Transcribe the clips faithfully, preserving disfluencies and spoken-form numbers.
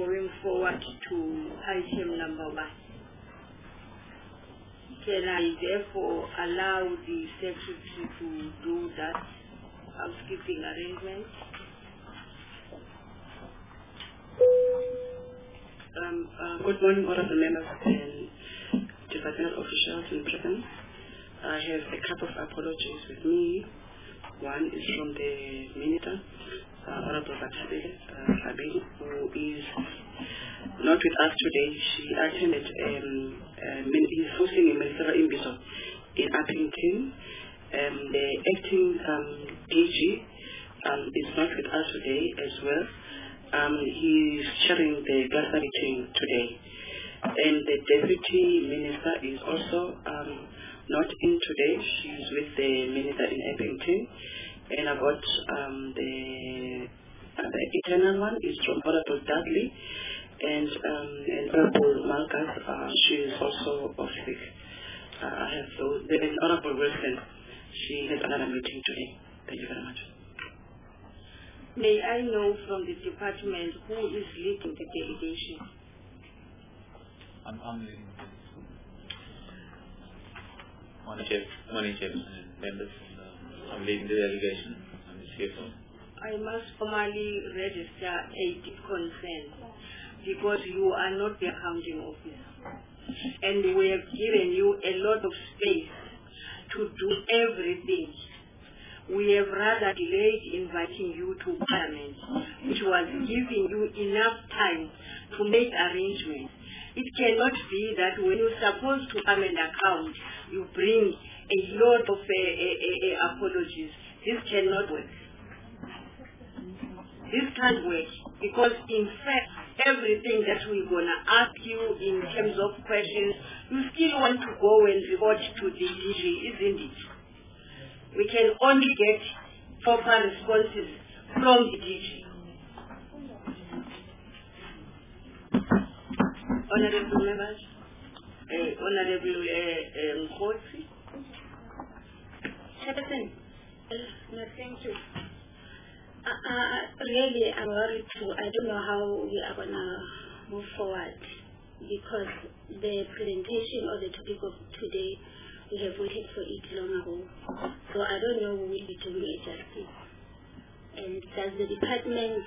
going forward to item number one. Can I therefore allow the secretary to do that housekeeping arrangement? Um, uh, good morning, honorable members and departmental officials in presence. I have a couple of apologies with me. One is from the Minister, uh, Honorable Batabe uh, Fabin, who is not with us today. She attended, um, uh, he's hosting a ministerial imbizo in Uppington. Um, the acting um, D G um, is not with us today as well. Um, he's chairing the Gassari team today. And the Deputy Minister is also um, not in today. She's with the Minister in Uppington. And about um, the, uh, the internal one is from Honorable Dudley. And, um, and Honorable Malkas, uh, she is also off sick. Uh, I have those. And Honorable Wilson, she has another meeting today. Thank you very much. May I know from the department who is leading the delegation? I'm, I'm leading the delegation. Morning, Chair, morning, Chairman and members. Uh, I'm leading the delegation. I'm the C F O. I must formally register a deep concern because you are not the accounting office. And we have given you a lot of space to do everything. We have rather delayed inviting you to Parliament, which was giving you enough time to make arrangements. It cannot be that when you're supposed to come and account, you bring a lot of uh, uh, uh, apologies. This cannot work. This can't work because, in fact, everything that we're going to ask you in terms of questions, you still want to go and report to the D G, isn't it? We can only get proper responses from the D G. Honorable members, uh, Honorable Nkhosi. Chairperson, no, thank you. Uh, uh, really, I'm worried too. I don't know how we are going to move forward because the presentation of the topic of today, we have waited for it long ago. So I don't know who will be doing it justice. And does the department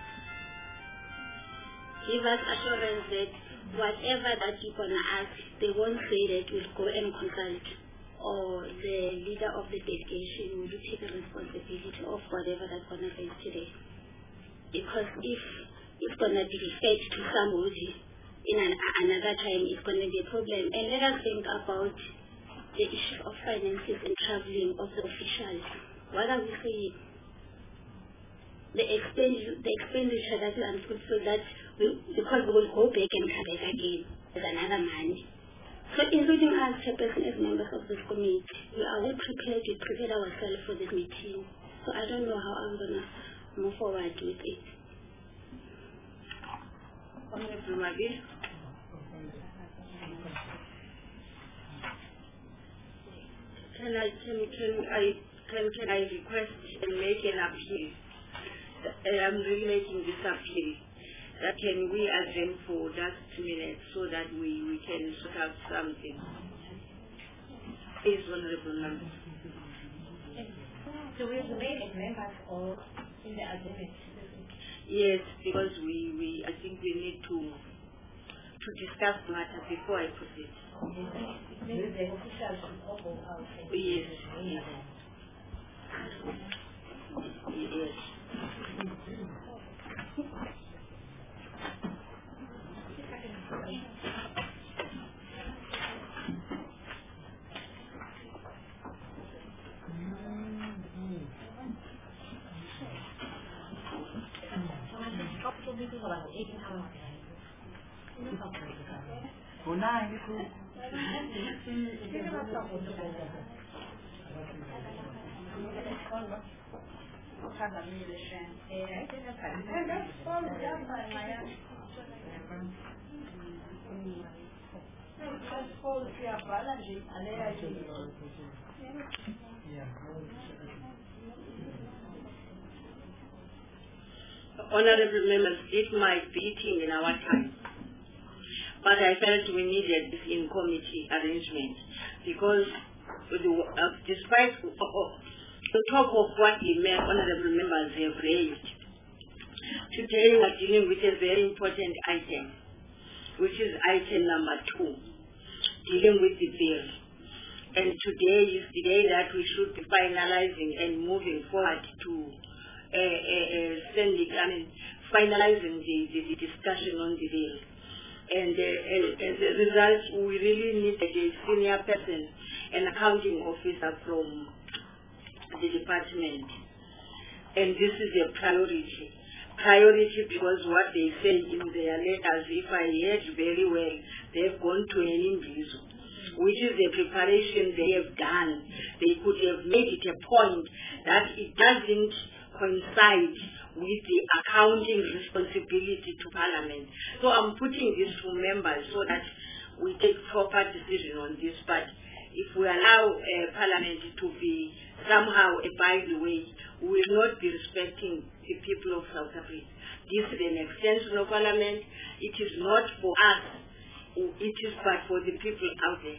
give us assurance that whatever that you're going to ask, they won't say that we'll go and consult, or the leader of the delegation will take the responsibility of whatever that's going to raise today? Because if it's going to be referred to somebody in an, another time, it's going to be a problem. And let us think about the issue of finances and traveling of the officials. What are we saying? The expenditure, the expenditure that we put so that we, because we will go back and come back again with another money. So including us, chairperson, as members of this committee, we are well prepared to prepare ourselves for this meeting. So I don't know how I'm going to move forward with it. Honorable Maggie. Can I, can, can I, can, can I request and make an appeal? I'm really making this appeal. That can we adjourn for that minute so that we, we can sort out something? Please, Honorable Member. So we have made it members or in the agreement? Yes, because we, we I think we need to to discuss the matter before I proceed. Maybe the officials should all go out. Yes, yes. Yes. honorable members, it might be eating in our time. But I felt we needed this in committee arrangement because the, uh, despite uh, the talk of what the honorable members have raised, today we are dealing with a very important item, which is item number two, dealing with the bill. And today is the day that we should be finalizing and moving forward to uh, uh, uh, sending, I mean, finalizing the, the, the discussion on the bill. And uh, as a result, we really need a senior person, an accounting officer from the department. And this is a priority. Priority because what they say in their letters, if I heard very well, they've gone to an individual, which is the preparation they have done. They could have made it a point that it doesn't coincide with the accounting responsibility to Parliament. So I'm putting this to members so that we take proper decision on this. But if we allow uh, Parliament to be somehow a by the way, we will not be respecting the people of South Africa. This is an extension of Parliament. It is not for us. It is but for the people out there.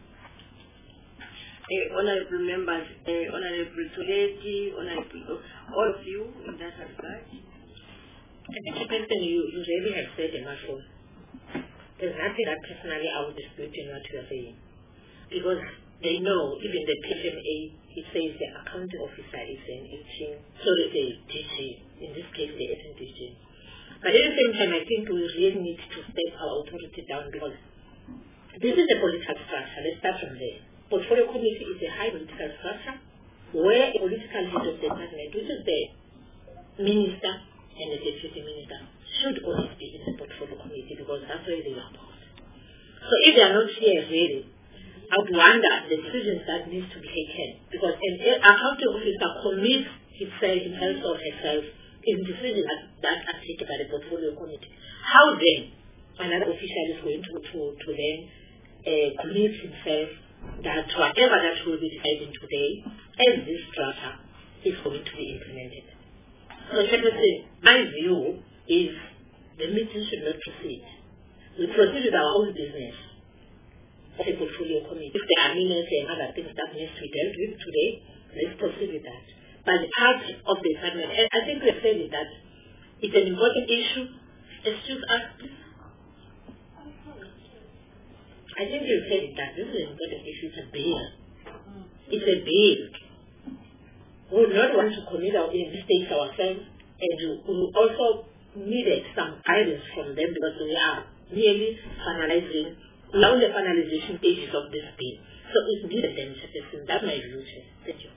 Uh, honorable members, uh, Honorable Tuleti, Honorable, all of you in that regard. Chairperson, you, you really have said enough. There's nothing that personally I would dispute in what you are saying. Because they know, even the P M A, it says the accounting officer is an eighteen, sorry, the D G, in this case the eighteen D G. But at the same time, I think we really need to step our authority down because this is a political structure. Let's start from there. Portfolio committee is a high political structure where a political head of the department, which is the minister and the deputy minister, should always be in the portfolio committee because that's where they are about. So if they are not here really, I would wonder the decisions that needs to be taken because an accounting officer commits himself, himself or herself in decisions that, that are taken by the portfolio committee. How then another official is going to, to, to then uh, commit himself that whatever that will be decided today as this structure is going to be implemented. So Chairperson, my view is the meeting should not proceed. We proceed with our own business as a portfolio committee. If there are minutes and other things that needs to be dealt with today, let's proceed with that. But the part of the department, I think we have said it, that it's an important issue. Excuse us, please. I think you said it, that this is an important issue. It's a bill. It's a bill. We would not want to commit our mistakes ourselves, and we also needed some guidance from them because we are nearly finalizing, we are on the finalization stages of this bill. So it's needed them, Chairperson. That's my view, Chair. Thank you.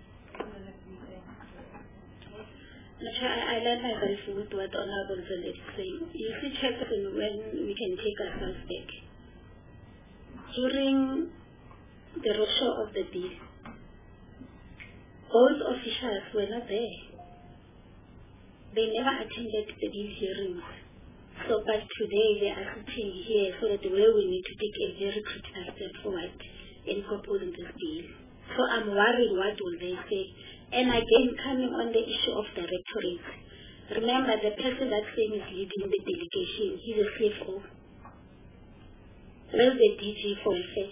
Chair, I, I like my voice with what Honorable Zolet is saying. You see, Chairperson, when we can take ourselves back. During the roadshow of the bill, both officials were not there. They never attended the bill hearings. So, but today they are sitting here so that where we need to take a very critical step forward in proposing this bill. So I'm worried what will they say. And again, coming on the issue of directorates, remember the person that same is leading the delegation, he's a C F O. Where's the D G for welfare?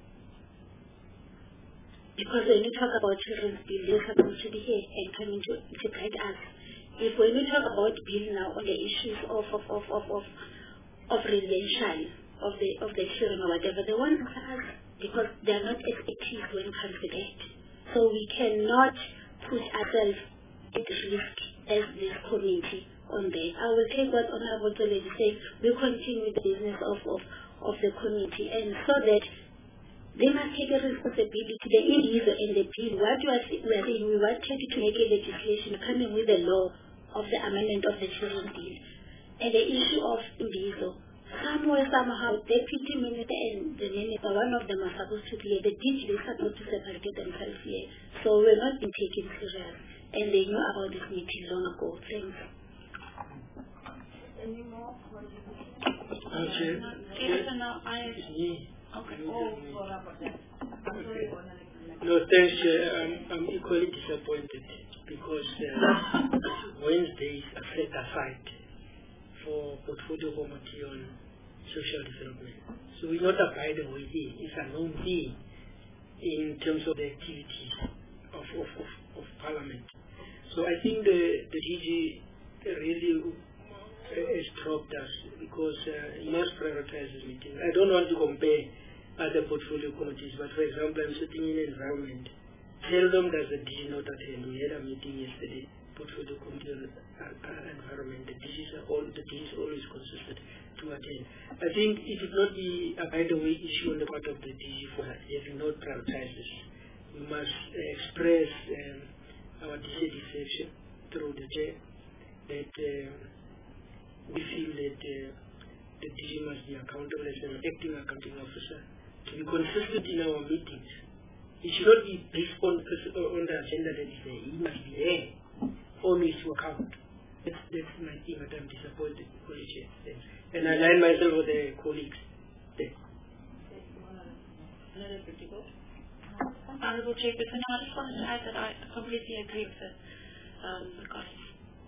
Because when you talk about children's bill, they're supposed to be here and coming to, to guide us. If when we talk about bill now on the issues of of of of of, of residential, of the of the children or whatever, they want to us because they are not expertise when it comes to that. So we cannot put ourselves at risk as this committee on there. I will take what Honorable Zolet is saying. We continue the business of, of, of the committee, and so that they must take a responsibility. The individual and the bill. What you are saying, we are saying, we wanted to make a legislation coming with the law of the amendment of the children's bill. And the issue of individual. Somewhere, somehow, deputy minister and the minister, one of them are supposed to be here. The D G is supposed to separate themselves here. So we're not being taken serious. And they knew about this meeting long ago. Thanks. Any more? Okay. Yes, no, I... Okay. Oh, sorry about that. I'm sorry, Honorable. No, thanks. Uh, I'm, I'm equally disappointed because uh, Wednesday is a set aside for portfolio committee on social development. So we're not abiding with it. It's a known thing in terms of the activities of, of, of, of Parliament. So I think the, the D G really has dropped us because uh, he must prioritize this meeting. I don't want to compare other portfolio committees, but for example, I'm sitting in environment. Seldom does the D G not attend. We had a meeting yesterday, portfolio committee on uh, uh, environment. The D Gs are all, the D Gs always consistent to attend. I think it would not be a by the way issue on the part of the D G for that. They have not prioritized this. We must uh, express um, our dissatisfaction through the chair that uh, we feel that uh, the D G must be accountable as an acting accounting officer to be consistent in our meetings. It should not be based on, on the agenda that is there. He must be there, always to account. That's, that's my thing, but I'm disappointed with the chair. And I align myself with the colleagues there. Honourable Chairperson, I just wanted to add that I completely agree with the, um, the costs.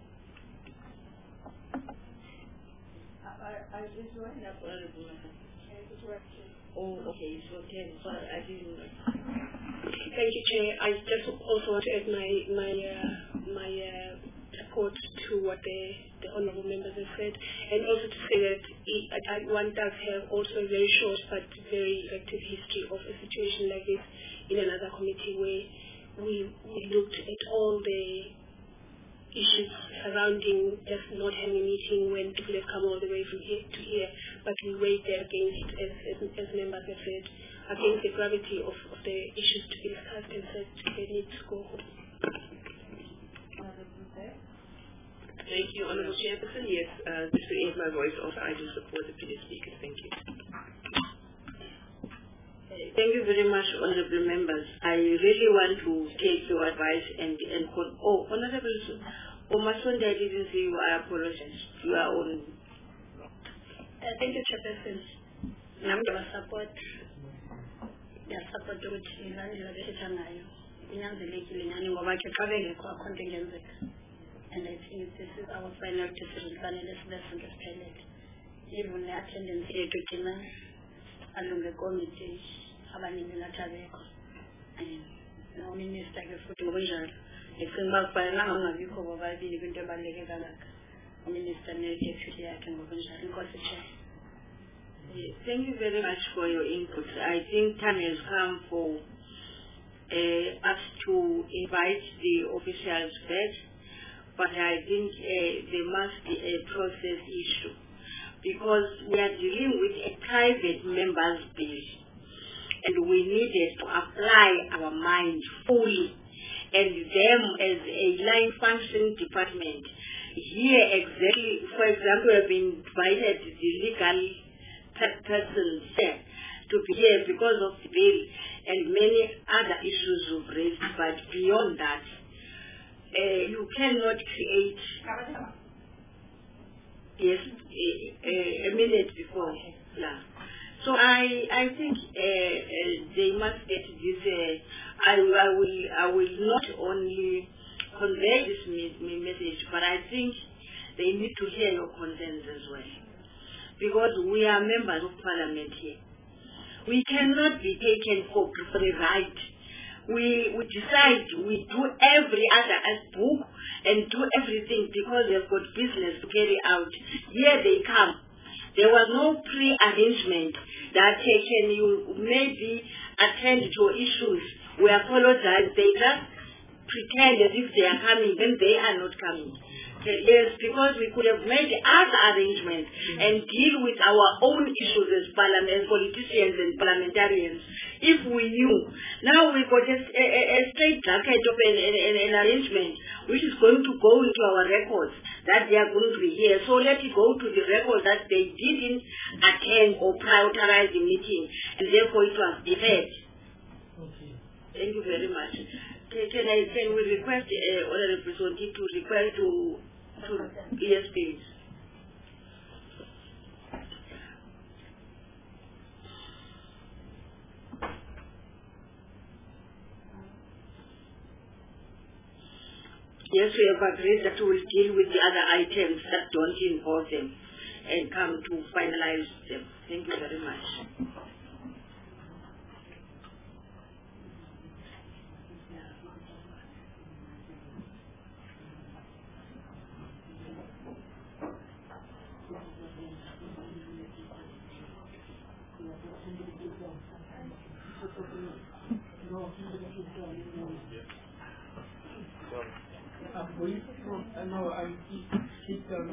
I just wind up Honourable. Oh, okay, so ten. Sorry, I didn't know. Thank you, Chair. I just also want to add my my uh, my uh, support to what the, the honourable members have said, and also to say that it, I, one does have also a very short but very effective history of a situation like this in another committee where we, we looked at all the issues surrounding just not having a meeting when people have come all the way from here to here, but we weighed that against, as, as, as members have said, against the gravity of, of the issues to be discussed and said they need to go home. Thank you, Honourable Chairperson. Yes, uh, just to add my voice also, I do support the previous speakers. Thank you. Thank you very much, honourable members. I really want to take your advice and and call. Oh, honourable Omasonde, I didn't see you. I apologize. You are on. Uh, thank you, Chairperson. I'm going to support. Yeah, support ukuthi ilandela bethetha ngayo. Kunyanzelekile nyani ngoba ke xa bengekho akhonto engenzeka. And I think this is our final decision. Fanele sibe sonke siphelele. Even the attendance yethu thina alunge committee abaningi nathi abekho. No minister ke futhi ngokunjalo. Ndicinga uba kufanelanga ungabikho bobabili kwinto ebaluleke kangaka. Uminister ne-deputy yakhe ngokunjalo. Inkosi Chair. Thank you very much for your input. I think time has come for uh, us to invite the officials back, but I think uh, there must be a process issue because we are dealing with a private member's bill and we needed to apply our mind fully and them as a line functioning department. Here exactly, for example, we have invited the legal persons here to be here because of the bill and many other issues we've raised, but beyond that, uh, you cannot create yes a, a minute before. Yeah. So I I think uh, uh, they must get this. Uh, I, I will I will not only convey this me me message, but I think they need to hear your concerns as well. Because we are members of parliament here. We cannot be taken for free right. We, we decide, we do every other book and do everything because they've got business to carry out. Here they come. There was no pre-arrangement that they can you maybe attend to issues. We apologize. They just pretend as if they are coming, then they are not coming. Yes, because we could have made other arrangements and deal with our own issues as parliament, politicians and parliamentarians if we knew. Now we got a, a, a straight jacket of an, an, an arrangement which is going to go into our records that they are going to be here. So let it go to the record that they didn't attend or prioritize the meeting and therefore it was deferred. Okay. Thank you very much. Can, can, I, can we request uh, Honourable Sonti to request to, to yes, please. yes, we have agreed that we will deal with the other items that don't involve them and come to finalize them. Thank you very much. No, I keep um,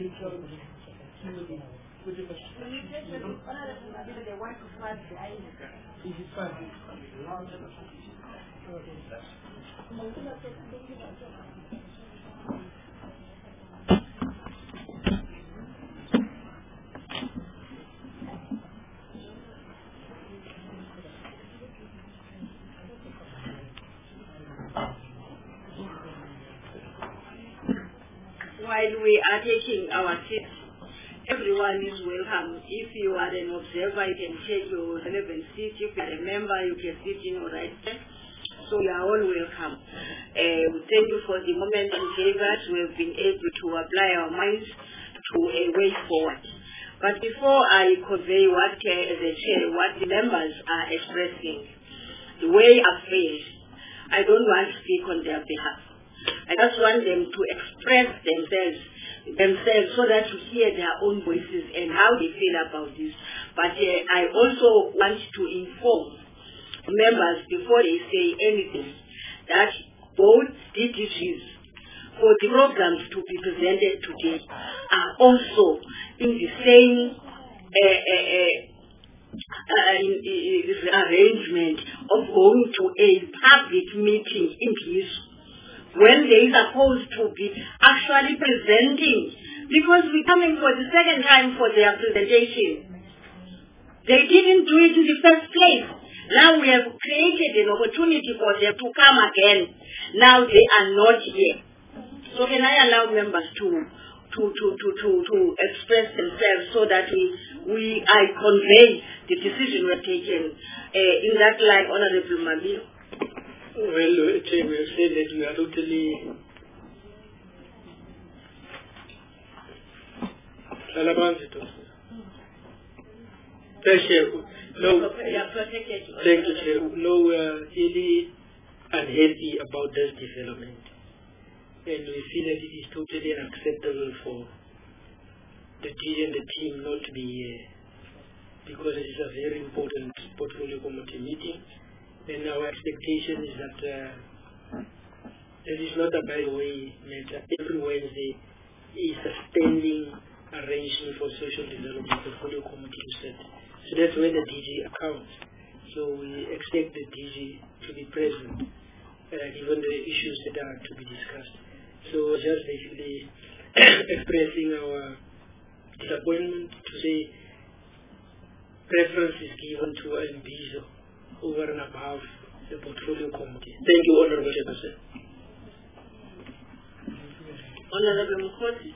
While we are taking our seats, everyone is welcome. If you are an observer, you can take your relevant seat. If you are a member, you can sit in your right there. So you are all welcome. Uh, thank you for the moment you gave us. We have been able to apply our minds to a way forward. But before I convey what, uh, as a chair, what the members are expressing, the way I feel, I don't want to speak on their behalf. I just want them to express themselves themselves so that you hear their own voices and how they feel about this. But uh, I also want to inform members before they say anything that both D D Gs for the programs to be presented today are also in the same uh, uh, uh, uh, in, in, arrangement of going to a public meeting in peace, when they are supposed to be actually presenting, because we're coming for the second time for their presentation. They didn't do it in the first place. Now we have created an opportunity for them to come again. Now they are not here. So can I allow members to to to to to, to express themselves so that we we I convey the decision we're taking uh, in that line, Honorable Mabilo? Well, we have said that we are totally no, thank you, Chair. No, we are really unhappy about this development, and we feel that it is totally unacceptable for the D G and the team not to be here, because it is a very important portfolio committee meeting. And our expectation is that uh, this is not a by the way matter. Every Wednesday is a standing arrangement for social development portfolio committee to set. So that's where the D G accounts. So we expect the D G to be present, uh, given the issues that are to be discussed. So just basically expressing our disappointment to say preference is given to Mbizo over and above the portfolio committee. Thank you, Honorable Chairperson. Honorable Mkhonto.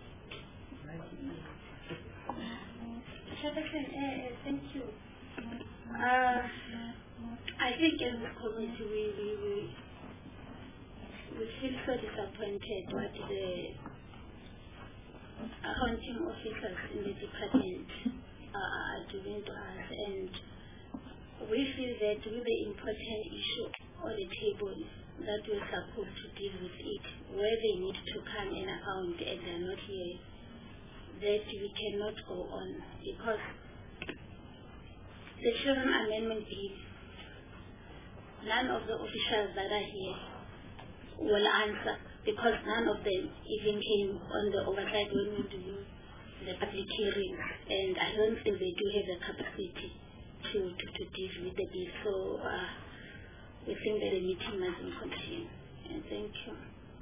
Chairperson, uh, thank you. Uh, I think as a committee we, we, we, we feel so disappointed what the accounting officers in the department are doing to us, and we feel that with the important issue on the table that we're supposed to deal with it, where they need to come and account and they're not here, that we cannot go on, because the Children Amendment Bill, none of the officials that are here will answer, because none of them even came on the oversight when we do the public hearing, and I don't think they do have the capacity to, to, to deal with the bill. So uh, we think that the meeting must continue. And thank you.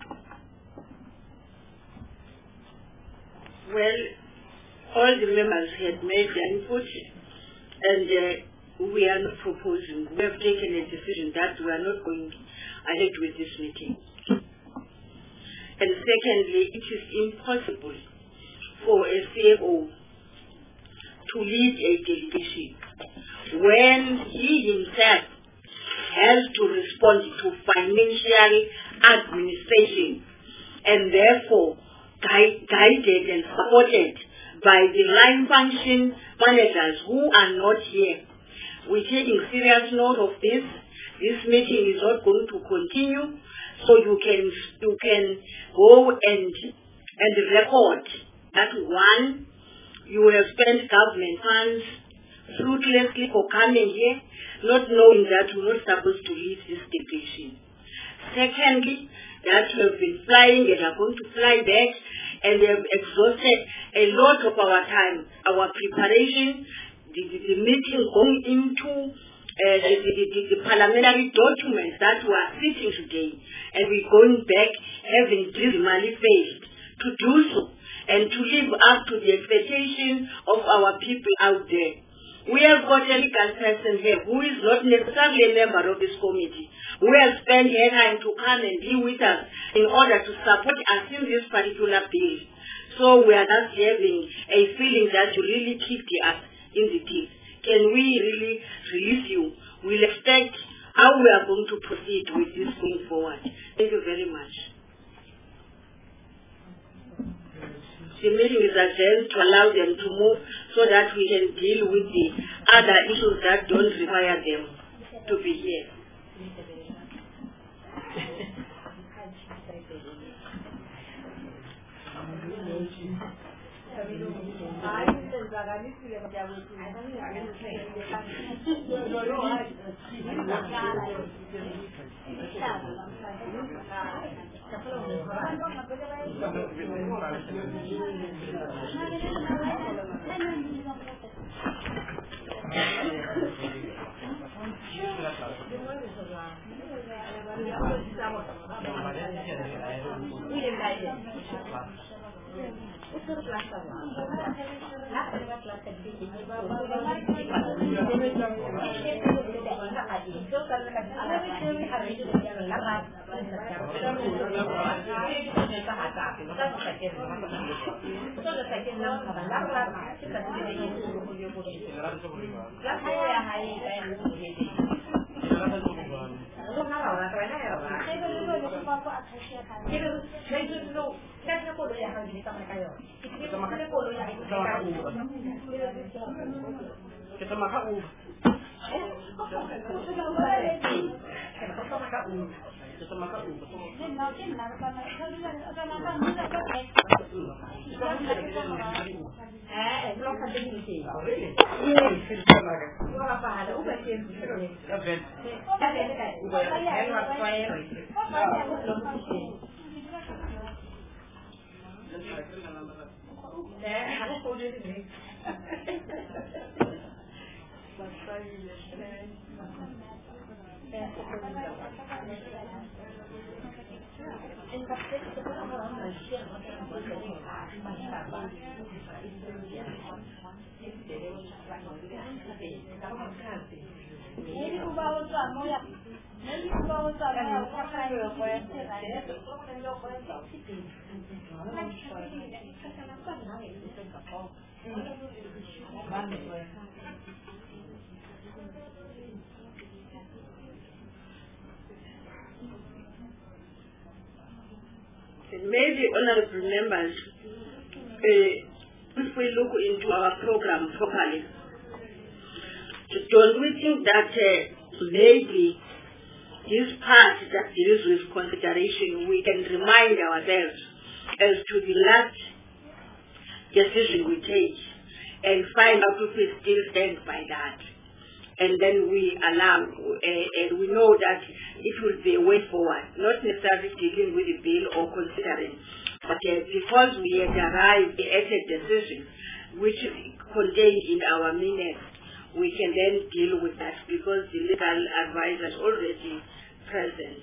Well, all the members had made their input, and uh, we are not proposing. We have taken a decision that we are not going ahead with this meeting. And secondly, it is impossible for a C F O to lead a delegation when he himself has to respond to financial administration and therefore gui- guided and supported by the line function managers who are not here. We're taking serious note of this. This meeting is not going to continue, so you can you can go and and record that one, you have spent government funds fruitlessly for coming here, not knowing that you're not supposed to lead this delegation. Secondly, that you have been flying and are going to fly back, and they have exhausted a lot of our time, our preparation, the, the, the meeting going into uh, the, the, the, the parliamentary documents that we are sitting today, and we're going back having dismally failed to do so and to live up to the expectation of our people out there. We have got a legal person here who is not necessarily a member of this committee, who has spent her time to come and be with us in order to support us in this particular bill. So we are not having a feeling that you really kicked us in the teeth. Can we really release you? We'll expect how we are going to proceed with this going forward. Thank you very much. The meeting is adjourned to allow them to move so that we can deal with the other issues that don't require them to be here. Kita makan u. Kita makan u. Eh, belum ada ni sih. Iya, kita makan. Gua apa ada ubah sih. Oke. Ada ada. Ubah. Enak saya. Eh, ada kode ni. Maybe honorable members, uh, if we look into our program properly, don't we think that uh, maybe this part that deals with consideration, we can remind ourselves as to the last decision we take and find out if we still stand by that. And then we allow, uh, and we know that it will be a way forward, not necessarily dealing with the bill or considering, but uh, because we had arrived at a decision which is contained in our minutes, we can then deal with that because the legal advisor is already present.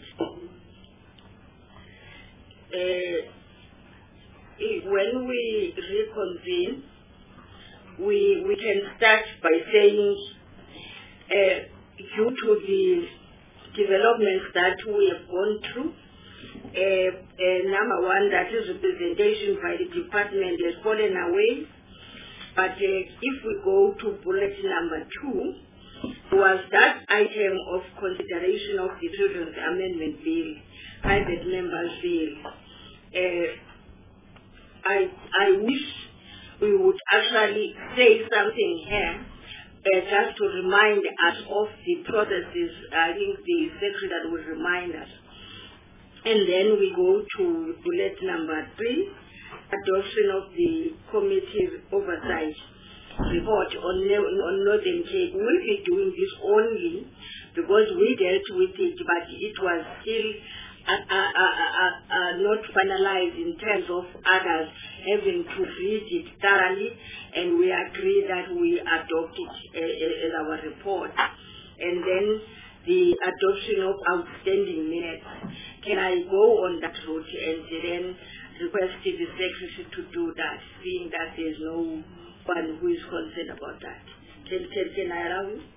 Uh, when we reconvene, we, we can start by saying, Uh, due to the developments that we have gone through, uh, uh, number one, that is representation by the department has fallen away. But uh, if we go to bullet number two, was that item of consideration of the Children's Amendment Bill, private members bill. uh, I, I wish we would actually say something here uh, just to remind us of the processes. I think the secretary will remind us. And then we go to bullet number three, adoption of the committee oversight report on, on Northern Cape. We will be doing this only because we dealt with it, but it was still uh, uh, uh, uh, uh, not finalized in terms of others having to read it thoroughly, and we agree that we adopt it uh, as our report. And then the adoption of outstanding minutes. Can I go on that route and then request the secretary to do that, seeing that there's no one who is concerned about that? Can, can, can I allow you?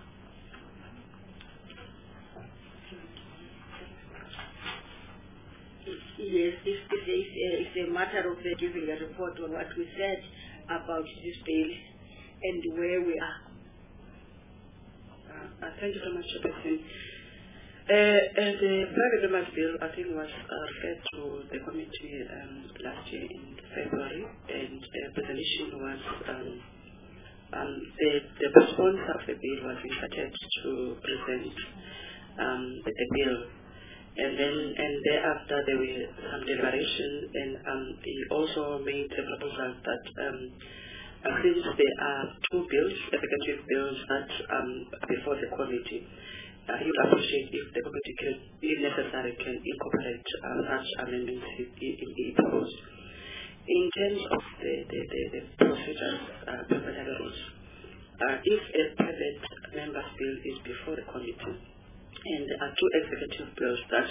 Yes, this is a, it's a matter of uh, giving a report on what we said about this bill and where we are. Uh, uh, thank you so much, Chairperson. Uh, uh, the private members bill, I think, was uh, referred to the committee um, last year in February, and the uh, resolution was um, um, the, the sponsor of the bill was invited to present um, the, the bill, and then and thereafter there were some deliberation, and um, he also made a proposal that um, uh, since there are two bills, executive bills, that um, before the committee. Uh, he would appreciate if the committee can, if necessary, can incorporate uh, such amendments he, he, he proposed. In terms of the, the, the, the procedures, uh, parliamentary rules, uh, if a private member's bill is before the committee and there are two executive bills that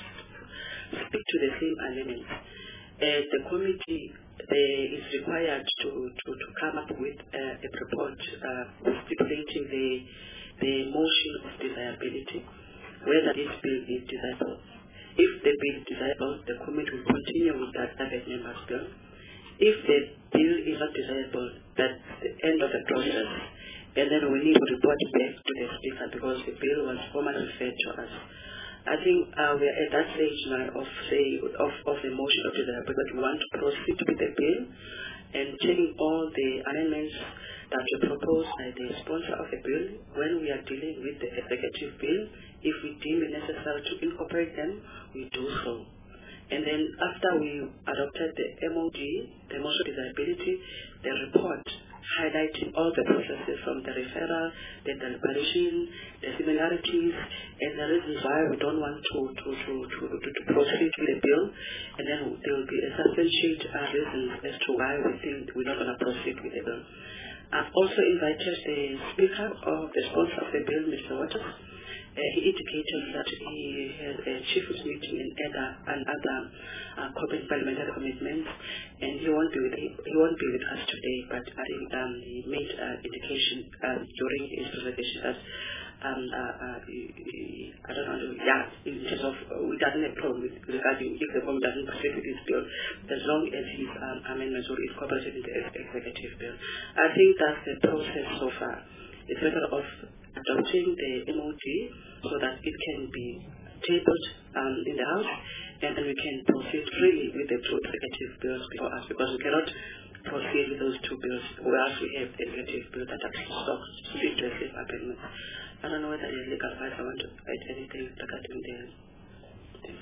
speak to the same amendments, uh, the committee uh, is required to, to, to come up with uh, a report uh, stipulating the the motion of desirability, whether this bill is desirable. If the bill is desirable, the committee will continue with that private member's bill. If the bill is not desirable, that's the end of the process, and then we need to report back to the speaker because the bill was formally referred to us. I think uh, we are at that stage now of say of, of the motion of desirability, but we want to proceed with the bill and taking all the amendments that were proposed by the sponsor of the bill. When we are dealing with the executive bill, if we deem it necessary to incorporate them, we do so. And then after we adopted the M O D, the motion of desirability, the report highlighting all the processes from the referral, the deliberation, the similarities, and the reasons why we don't want to, to, to, to, to, to proceed with the bill. And then there will be a substantiate uh, reasons as to why we think we're not going to proceed with the bill. I've also invited the speaker of the sponsor of the bill, Mister Waters. Uh, he indicated that he has a chief's meeting and other, and other uh, corporate parliamentary commitments, and he won't be with he, he won't be with us today. But I think um, he made uh, indication um, during his presentation that um, uh, uh, he, he, I don't know, yeah, in terms of uh, we doesn't have a problem with regarding if the government doesn't proceed with this bill, as long as his um, amendments will be incorporated in the executive bill. I think that's the process so far. It's a matter of adopting the M O D so that it can be tabled um, in the House, and then we can proceed freely with the two executive bills before us, because we cannot proceed with those two bills whereas we have the executive bill that are stock fit to a safe amendment. I don't know whether the legal advice I want to add anything regarding the things.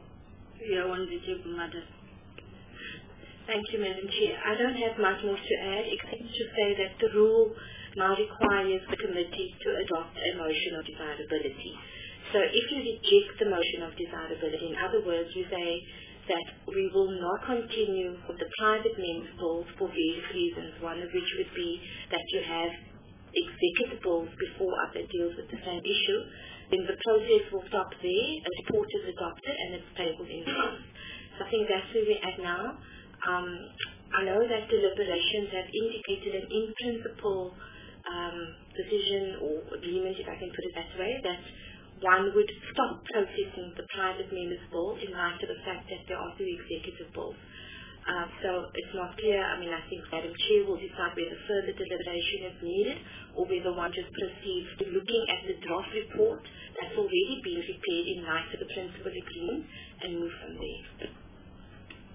Yeah, one detail matter. Thank you, Madam Chair. I don't have much more to add except to say that the rule now requires the committee to adopt a motion of desirability. So if you reject the motion of desirability, in other words, you say that we will not continue with the private men's bills for various reasons, one of which would be that you have executive bills before us that deals with the same issue, then the process will stop there, a report is adopted, and it's tabled in the House. So I think that's where we're at now. Um, I know that deliberations have indicated an in-principle um, decision or agreement, if I can put it that way, that one would stop processing the private members' bill in light of the fact that there are two executive bills. Uh, so it's not clear. I mean, I think Madam Chair will decide whether further deliberation is needed or whether one just proceeds to looking at the draft report that's already been prepared in light of the principal agreement and move from there.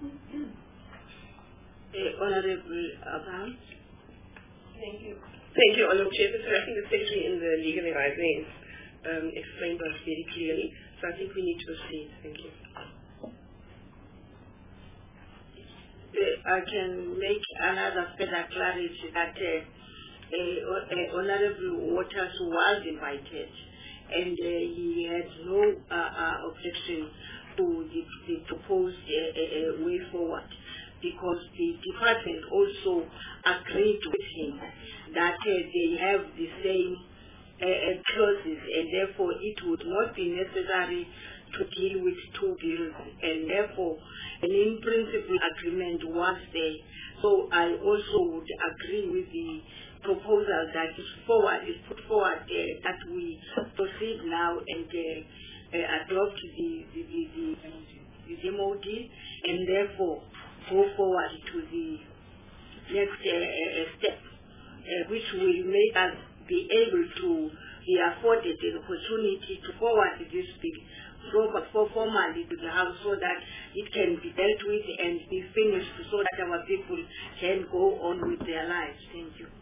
Uh, Honorable Abraham. Thank you. Thank you, Honorable Chairperson. I think the Secretary in the legal advice um, explained us very clearly, so I think we need to proceed. Thank you. Uh, I can make another further clarity that uh, uh, uh, Honorable Waters was invited, and uh, he had no uh, uh, objection to the, the proposed uh, uh, way forward, because the department also agreed with him that uh, they have the same uh, uh, clauses, and therefore it would not be necessary to deal with two bills, and therefore an in-principle agreement was there. So I also would agree with the proposal that is forward, is put forward uh, that we proceed now and uh, uh, adopt the, the, the, the, the M O D, and therefore go forward to the next uh, uh, step, uh, which will make us be able to be afforded an opportunity to forward this bill for formally to the House, so that it can be dealt with and be finished, so that our people can go on with their lives. Thank you.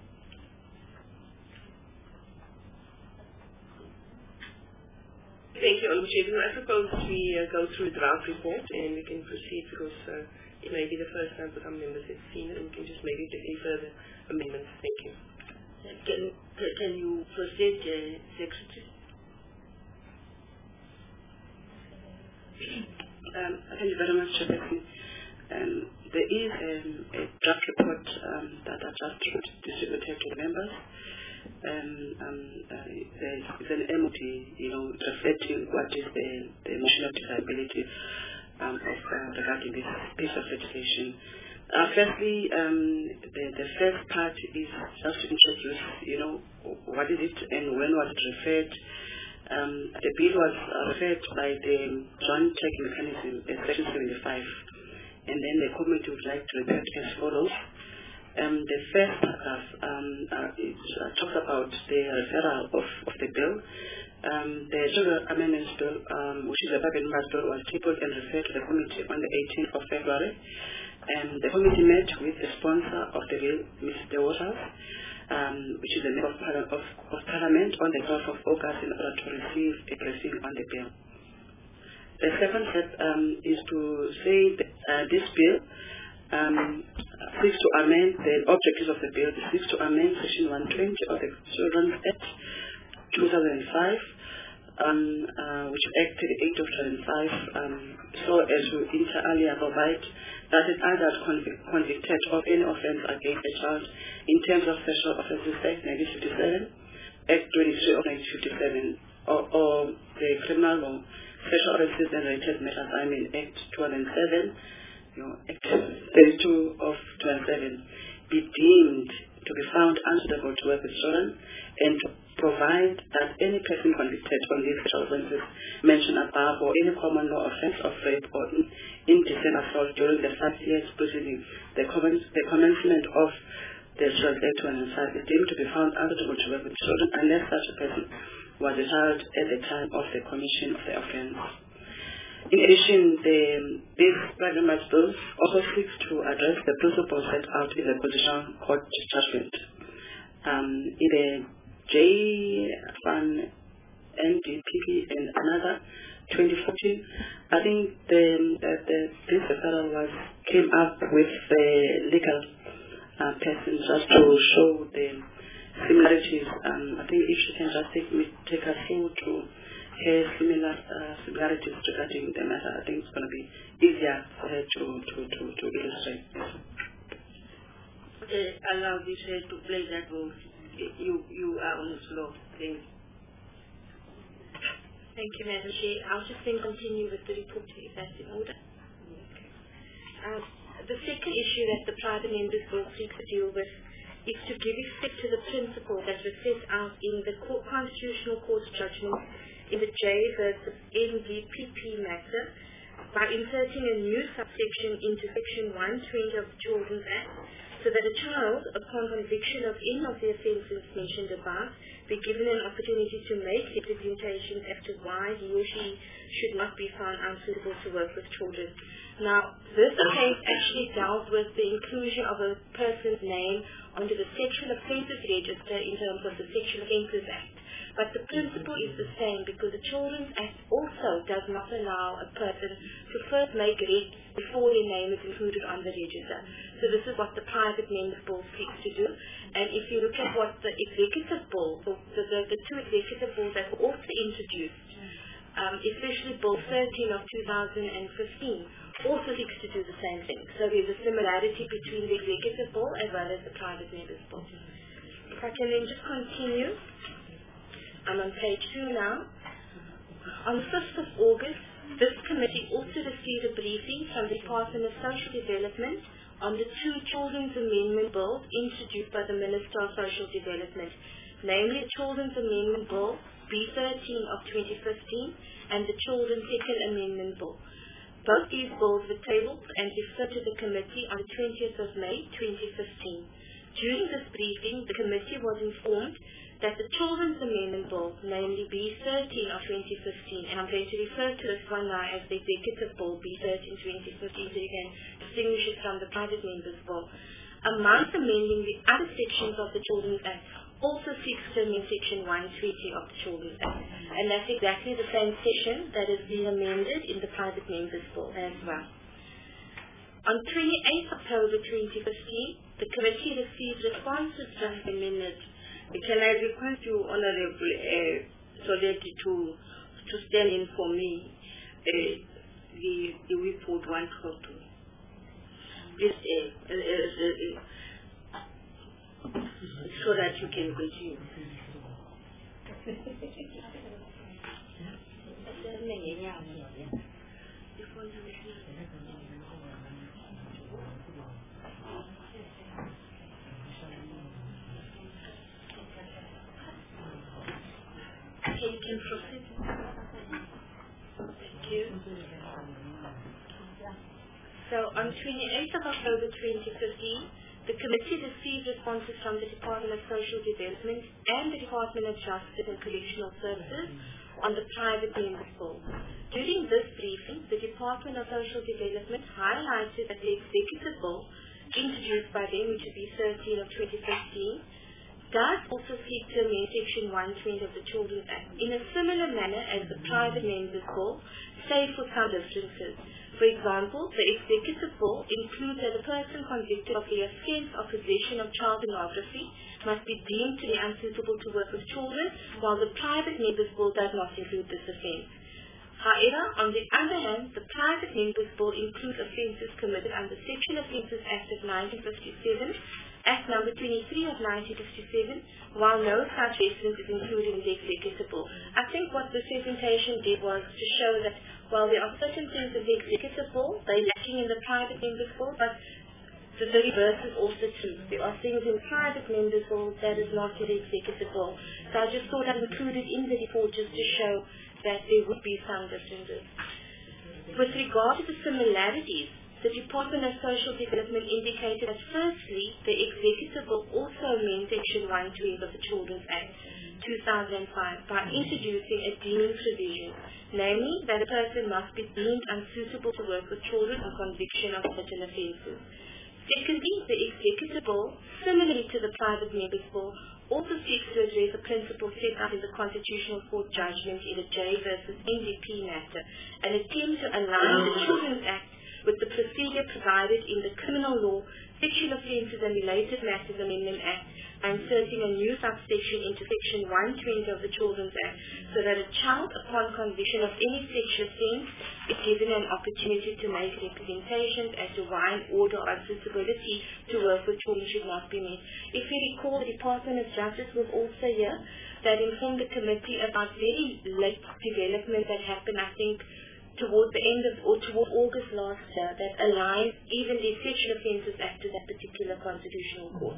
Thank you, Honourable Chairman. I suppose we uh, go through the draft report and we can proceed, because uh, it may be the first time for some members have seen it, and we can just maybe do any further amendments. Thank you. Can, can you proceed, uh, Secretary? Um, thank you very much, Chairperson. Um, there is um, a draft report um, that I just distributed to the members. Um, um, uh, there's, it's an M O D, you know, reflecting what is the, the emotional disability um, of uh, regarding this piece of legislation. Uh, firstly, um, the, the first part is just to introduce, you know, what is it and when was it referred. Um, the bill was uh, referred by the Joint Check Mechanism, uh, Section seventy-five, and then the committee would like to report as follows. Um, the first paragraph um, uh, it, uh, talks about the referral of, of the bill. Um, the General Amendments Bill, um, which is a Private Members Bill, was tabled and referred to the committee on the eighteenth of February. And the committee met with the sponsor of the bill, Mister Waters, um, which is a member of, of, of Parliament, on the twelfth of August in order to receive a briefing on the bill. The second step um, is to say that uh, this bill um, seeks to amend the objectives of the bill. It seeks to amend Section one twenty of the Children's Act two thousand five, um, uh, which acted the eighth of two thousand five, um, so as to inter alia provide that an adult convic convicted of any offence against a child in terms of Sexual Offences Act nineteen fifty-seven, Act twenty-three of nineteen fifty-seven, or, or the Criminal Law, Sexual Offences and Related Matters, I mean Act two thousand seven, you know, Act thirty-two of two thousand seven, be deemed to be found unsuitable to work with children, and to provide that any person convicted on these sexual offences mentioned above, or any common law offence of rape or indecent assault during the five years preceding the, commence, the commencement of the Children's Act two thousand five is deemed to be found unsuitable to work with children unless such a person was a child at the time of the commission of the offence. In addition, the, this Private Members Bill also seeks to address the principles set out in the Constitutional Court judgment. Um, in the J F A N N D P P and another twenty fourteen, I think the, the, the, this referral was came up with the legal uh, person just to show the similarities. Um, I think if she can just take me take us through to her similar uh, similarities regarding the matter, I think it's going to be easier for her to to to, to illustrate. Okay, allow this uh, to play that role. You you are on the floor. Thank you. Thank you, Madam Chair. I'll just then continue with the report if that's in order. Uh, the second issue that the private members will seek to deal with is to give effect to the principle that was set out in the court, Constitutional Court's judgment in the J versus N D P P matter by inserting a new subsection into Section one twenty of the Children's Act, so that a child, upon conviction of any of the offences mentioned above, be given an opportunity to make representations as to why he or she should not be found unsuitable to work with children. Now, this case actually dealt with the inclusion of a person's name onto the Sexual Offences Register in terms of the Sexual Offences Act. But the principle is the same because the Children's Act also does not allow a person to first make recs before their name is included on the register. So this is what the private members bill seeks to do. And if you look at what the executive bill, the, the, the two executive bills that were also introduced, um, especially Bill thirteen of two thousand fifteen, also seeks to do the same thing. So there's a similarity between the executive bill as well as the private members bill. If I can then just continue. I'm on page two now. On the fifth of August, this committee also received a briefing from the Department of Social Development on the two Children's Amendment Bills introduced by the Minister of Social Development, namely the Children's Amendment Bill B thirteen of twenty fifteen and the Children's Second Amendment Bill. Both these bills were tabled and referred to the committee on the twentieth of May twenty fifteen. During this briefing, the committee was informed that the Children's Amendment Bill, namely B thirteen of twenty fifteen, and I'm going to refer to this one now as the Executive Bill B thirteen twenty fifteen so you can distinguish it from the Private Members Bill, amongst amending the other sections of the Children's Act, also seeks to amend Section one twenty of the Children's Act. And that's exactly the same section that is being amended in the Private Members Bill as well. On twenty-eighth of October twenty fifteen, the committee received responses from a minute. Can I request you, Honorable uh, Soletti, to to stand in for me uh, the the report one twelve two. Please, uh, uh, uh, uh, so that you can continue. Okay, you can proceed. Thank you. So on twenty-eighth of October twenty fifteen, the committee received responses from the Department of Social Development and the Department of Justice and Correctional Services on the Private Members Bill. During this briefing, the Department of Social Development highlighted that the Executive Bill introduced by them, which is B thirteen of twenty fifteen, does also seek to amend Section one twenty of the Children's Act in a similar manner as the Private Members Bill, save for some differences. For example, the Executive Bill includes that a person convicted of the offence of possession of child pornography must be deemed to be unsuitable to work with children, while the Private Members Bill does not include this offence. However, on the other hand, the Private Members Bill includes offences committed under the Sexual Offences Act of nineteen fifty-seven, Act number twenty-three of nineteen fifty-seven, while no such reference is included in the Executive Bill. I think what this presentation did was to show that while there are certain things in the Executive Bill, they're lacking in the Private Members Bill, but the, the reverse is also true. There are things in Private Members Bill that is not in the Executive Bill. So I just thought I'd include it in the report just to show that there would be some differences. With regard to the similarities, the Department of Social Development indicated that firstly, the Executive Bill also amends Section one twenty of the Children's Act two thousand five by introducing a deeming provision, namely that a person must be deemed unsuitable to work with children on conviction of certain offences. Secondly, the Executive Bill, similarly to the Private Members Bill, also seeks to address the principle set out in the Constitutional Court judgment in the J versus N D P matter, an attempt to align the Children's Act with the procedure provided in the Criminal Law, Sexual Offences and Related Matters Amendment Act, by inserting a new subsection into Section one twenty of the Children's Act, so that a child, upon conviction of any sexual offence, is given an opportunity to make representations as to why an order of suitability to work with children should not be made. If you recall, the Department of Justice was also here that informed the committee about very late development that happened, I think, towards the end of, or toward August last year, that aligned even the Sexual Offences Act to that particular constitutional court.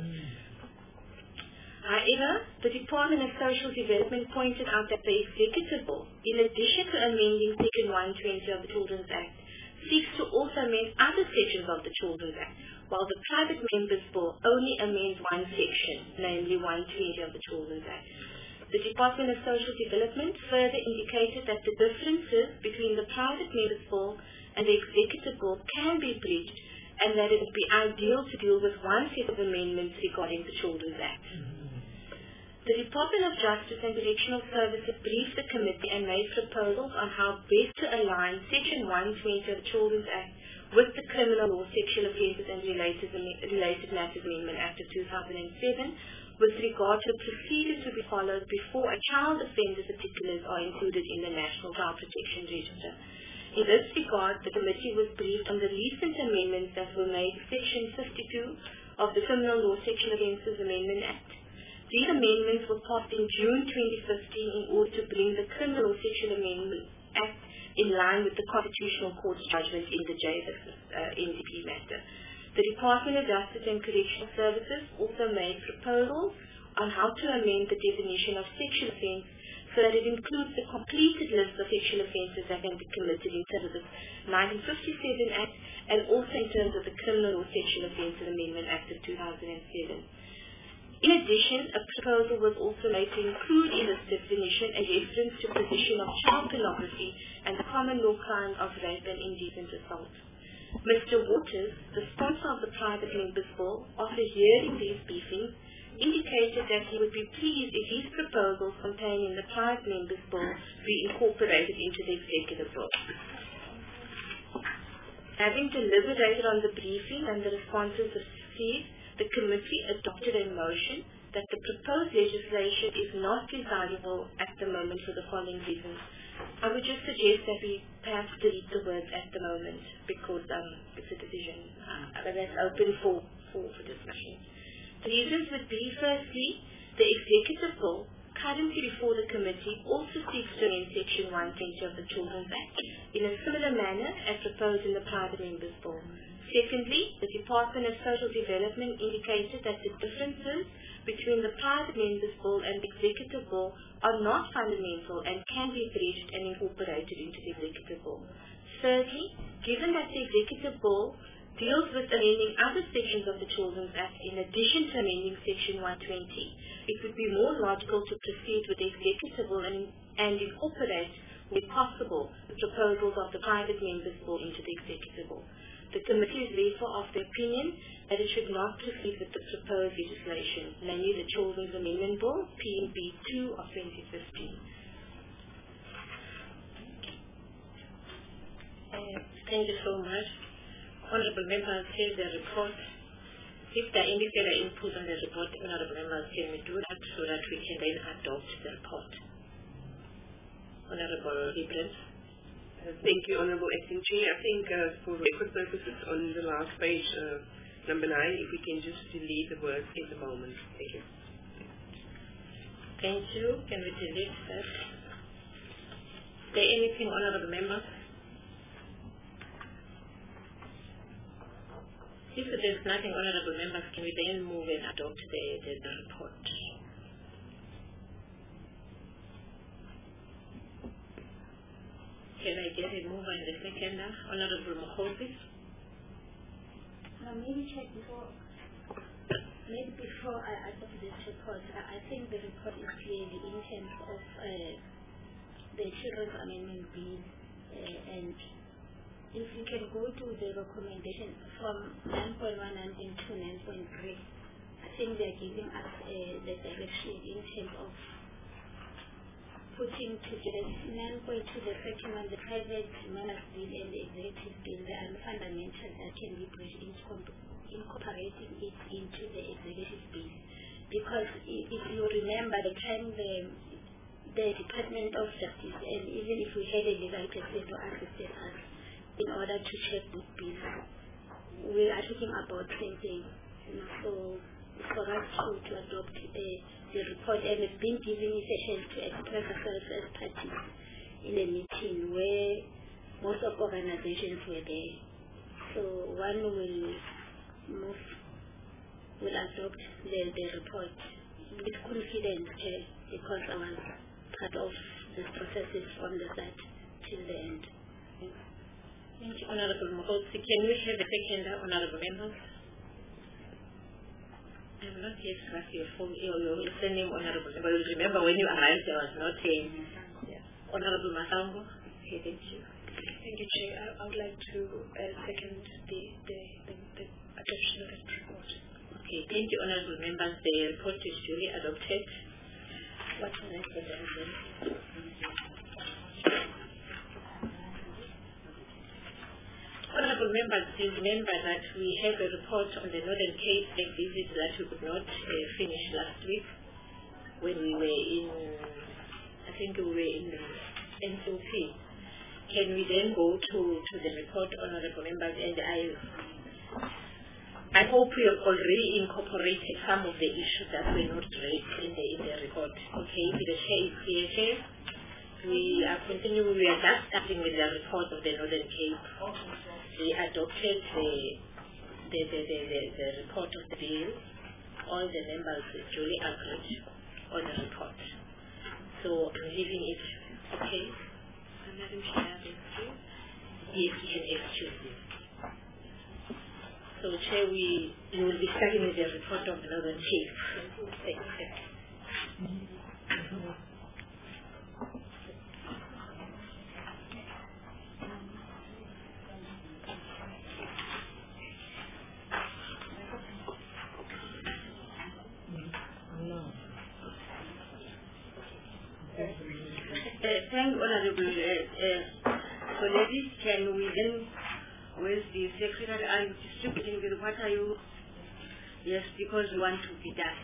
However, the Department of Social Development pointed out that the Executive Bill, in addition to amending Section one twenty of the Children's Act, seeks to also amend other sections of the Children's Act, while the Private Members Bill only amends one section, namely one twenty of the Children's Act. The Department of Social Development further indicated that the differences between the Private Members Bill and the executive bill can be breached, and that it would be ideal to deal with one set of amendments regarding the Children's Act. The Department of Justice and Correctional Services briefed the committee and made proposals on how best to align Section one twenty of the Children's Act with the Criminal Law Sexual Offences and Related, Related Matters Amendment Act of two thousand seven with regard to the procedures to be followed before a child offender's particulars are included in the National Child Protection Register. In this regard, the committee was briefed on the recent amendments that were made to Section fifty-two of the Criminal Law Sexual Offences Amendment Act. These amendments were passed in June twenty fifteen in order to bring the Criminal Law Sexual Amendment Act in line with the Constitutional Court's judgment in the J V uh, N D P matter. The Department of Justice and Correctional Services also made proposals on how to amend the definition of sexual offence so that it includes the completed list of sexual offences that can be committed in terms of the nineteen fifty-seven Act and also in terms of the Criminal Law Sexual Offences Amendment Act of two thousand seven. In addition, a proposal was also made to include in this definition a reference to position of child pornography and the common law crime of rape and indecent assault. Mister Waters, the sponsor of the private members' bill, after hearing these briefings, indicated that he would be pleased if these proposals contained in the private members' bill be incorporated into the executive bill. Having deliberated on the briefing and the responses received, the committee adopted a motion that the proposed legislation is not desirable at the moment for the following reasons. I would just suggest that we perhaps delete the words "at the moment" because um, it's a decision uh, that's open for, for, for discussion. The reasons would be, firstly, the executive bill currently before the committee also seeks to amend Section one twenty of the Children's Act in a similar manner as proposed in the private members' bill. Secondly, the Department of Social Development indicated that the differences between the private members' bill and the executive bill are not fundamental and can be breached and incorporated into the executive bill. Thirdly, given that the executive bill deals with amending other sections of the Children's Act in addition to amending Section one twenty, it would be more logical to proceed with the executive bill and, and incorporate, where possible, the proposals of the private members' bill into the executive bill. The committee is therefore of the opinion that it should not proceed with the proposed legislation, namely the Children's Amendment Bill, P M B two of twenty fifteen. Uh, thank you so much. Honorable members, here's the report. If there are any further input on the report, honorable members, can we do that so that we can then adopt the report? Honorable Librand. Uh, thank you, Honorable Acting Chair. I think uh, for record purposes on the last page, uh, number nine, if we can just delete the word "at the moment." Thank you. Thank you. Can we delete that? Is there anything, honorable members? If there's nothing, honorable members, can we then move and adopt the, the, the report? Can I get a mover in the second? Honorable Mohosi? Now, maybe check before, maybe before I adopt this report, I, I think the report is clearly in terms of uh, the Children's Amendment Bill, uh, and if you can go to the recommendation from nine point one and to nine point three, I think they're giving us uh, the direction in terms of putting together nine point two, the second one, the private members' bill and the executive bill, they are fundamental that can be bridged into incorporating it into the executive bill. Because if you remember the time the, the Department of Justice, and even if we had a legal person to assist us in order to check this bill, we are talking about same thing. You know, so for us to, to adopt a the report, and it's been given a chance to express ourselves as parties in a meeting where most of organizations were there. So one will move, will adopt the, the report with confidence, Chair, because I was part of this process from the start till the end. Thank you, Honorable Mohosi. Can we have a second, honorable members? I'm not yet class your full your, your surname, honorable. But remember when you arrived, I was not here. Yeah. Honorable Masango. Okay, thank you. Thank you, Chair. I, I would like to uh, second the, the, the, the adoption of that report. Okay, thank you, honourable members. The report is duly adopted. What's the next item? Honourable members, please remember that we have a report on the Northern Cape Lake visit that we could not uh, finish last week when we were in, I think we were in N C O P. Can we then go to, to the report, honourable members? And I I hope we have already incorporated some of the issues that were not raised in the, in the report. Okay, the chair is clear, Chair. We are continuing, we are just starting with the report of the Northern Cape. We adopted the, the, the, the, the, the report of the bill. All the members duly agreed on the report. So I'm leaving it, okay? Madam Chair, excuse? Yes, you can excuse me. So, Chair, we, we will be starting with the report of the Northern Cape. Thank you. Uh, thank Honorable uh, uh, colleagues. Can we then, with the Secretary, are you distributing the what are you? Yes, because we want to be done.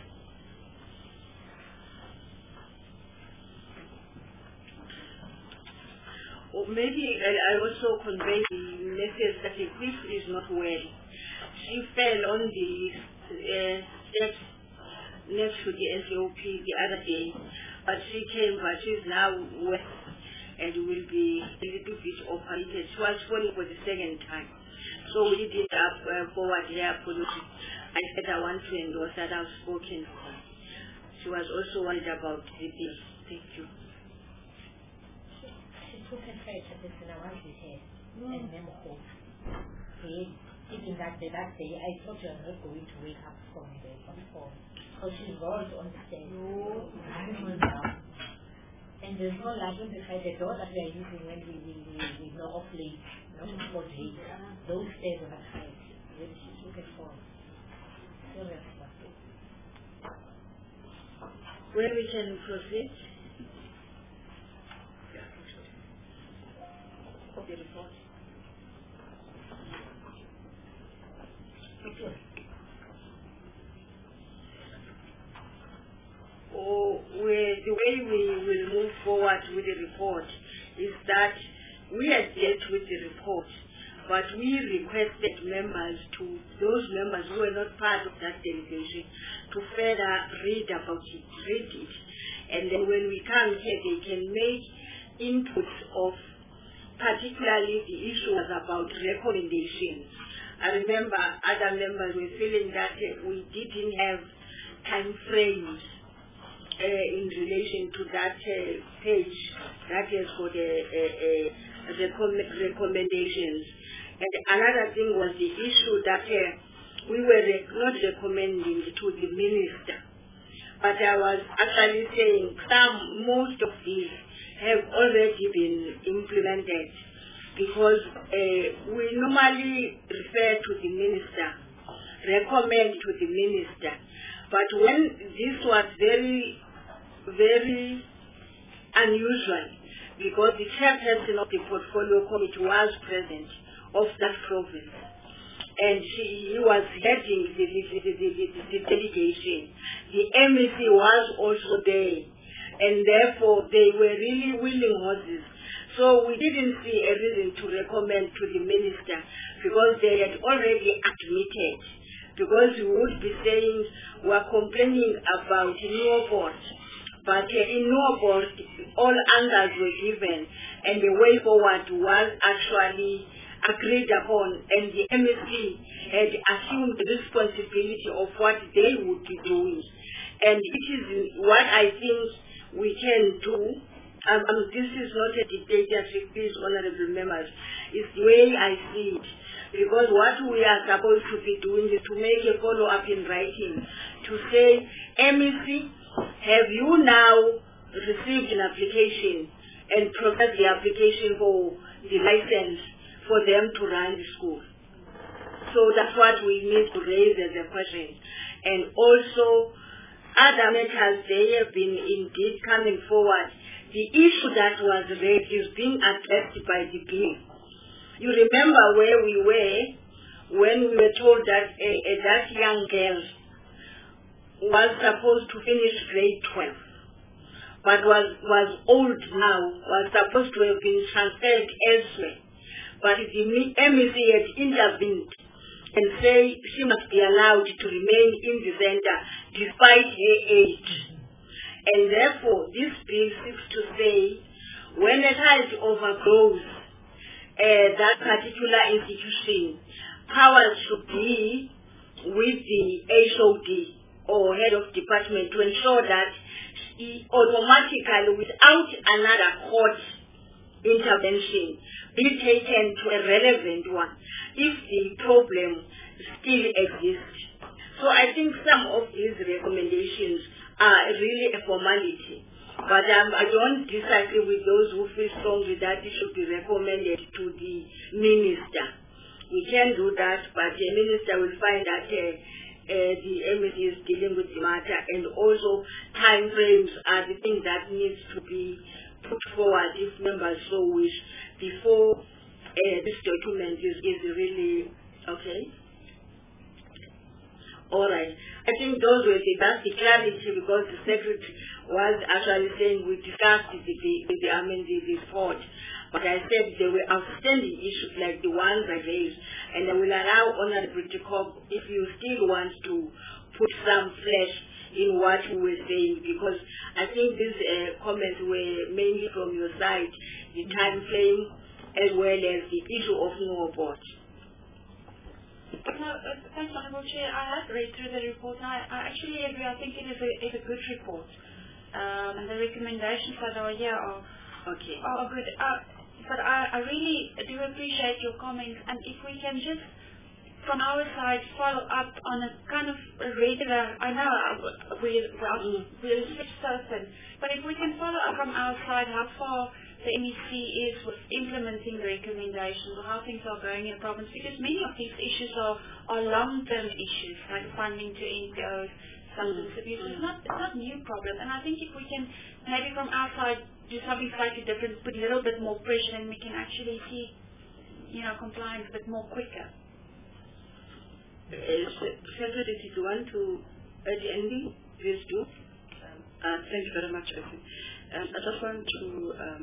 Or maybe I, I also convey the message that the whip is not well. She fell on the uh, steps next to the N C O P the other day, but she came, but she's now well and will be a little bit operated. She was falling for the second time. So we did up uh, forward her apology. I said I want to endorse that I've spoken to her. She was also worried about the bill. Thank you. She took a flight at the Sinawati here and then home. Even that day, that day, I thought you were not going to wake up from the phone. Because she rolled on the stairs. No. And there's no light on the side. The door that we are using when we, we, we, we go off late, not for days. Those stairs on the side. When she took a fall. Serious about it. Where we can proceed? The report. Okay. Or where the way we will move forward with the report is that we are dealt with the report, but we requested members to, those members who were not part of that delegation, to further read about it, read it. And then when we come here, they can make inputs of, particularly the issue was about recommendations. I remember other members were feeling that uh, we didn't have time frames uh, in relation to that uh, page that is for the uh, uh, recomm- recommendations. And another thing was the issue that uh, we were rec- not recommending to the minister, but I was actually saying some, most of these have already been implemented, because uh, we normally refer to the minister, recommend to the minister. But when this was very, very unusual, because the chairperson of the portfolio committee was present of that province, and she, he was heading the, the, the, the, the, the delegation. The M E C was also there, and therefore they were really willing horses. So we didn't see a reason to recommend to the minister, because they had already admitted, because we would be saying we are complaining about Newport, but uh, in Newport all answers were given and the way forward was actually agreed upon, and the M S C had assumed the responsibility of what they would be doing. And it is what I think we can do. Um, um, this is not a dictatorship, please, honorable members. It's the way I see it. Because what we are supposed to be doing is to make a follow-up in writing, to say, M E C, have you now received an application and processed the application for the license for them to run the school. So that's what we need to raise as a question. And also, other matters, they have been indeed coming forward. The issue that was raised is being addressed by the bill. You remember where we were when we were told that a, a, that young girl was supposed to finish grade twelve, but was, was old now, was supposed to have been transferred elsewhere. But the M E C had intervened and say she must be allowed to remain in the center despite her age. And therefore, this bill seeks to say when a child overgrows uh, that particular institution, powers should be with the H O D or head of department to ensure that he automatically, without another court intervention, be taken to a relevant one if the problem still exists. So I think some of these recommendations are really a formality. But um, I don't disagree with those who feel strongly that it should be recommended to the minister. We can do that, but the minister will find that uh, uh, the M E C is dealing with the matter, and also time frames are the thing that needs to be put forward if members so wish before uh, this document is, is really okay. All right. I think those were the, that's the clarity, because the secretary was actually saying we discussed the, the, the I mean the, the report, but I said there were outstanding issues like the ones I raised, and I will allow Honorable Jacob if you still want to put some flesh in what we were saying, because I think these uh, comments were mainly from your side, the time frame as well as the issue of no abort. No, uh, thanks, Honourable Chair. I have read through the report, and I, I actually agree. I think it is a, is a good report. Um, and the recommendations that are here are, okay. are good. Uh, but I, I really do appreciate your comments, and if we can just, from our side, follow up on a kind of a regular, I know we, well, we're certain, but if we can follow up from our side how far the M E C is with implementing the recommendations, or how things are going in the province, because many of these issues are, are long-term issues, like funding to N P Os, substance abuse. It's not, it's not a new problem, and I think if we can, maybe from our side, do something slightly different, put a little bit more pressure, and we can actually see, you know, compliance a bit more quicker. Uh, Secretary, did you want to add anything? Please do. Um, uh, thank you very much, Effie. Um, I just want to um,